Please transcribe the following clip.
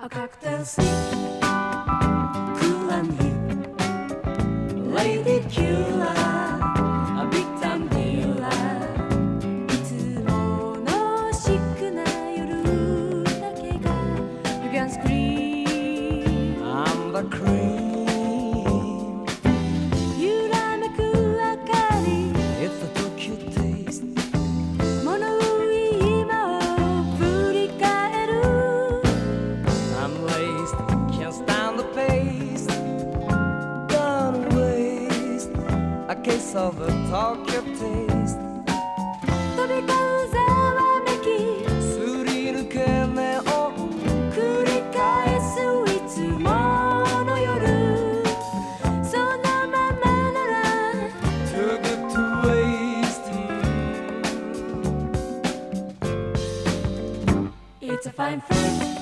A cocktail sip, cool and hip, lady killer, a big time dealer. いつものシックな夜だけが You can scream I'm the cream. 揺らめく明かり It's the Tokyo taste. 物今を振り返る I'm laced, can't stand the pace. Don't waste a case of the Tokyo taste. 飛び交うざわめきすり抜け目を繰り返すいつもの夜そのままなら too good to waste. It's a fine thing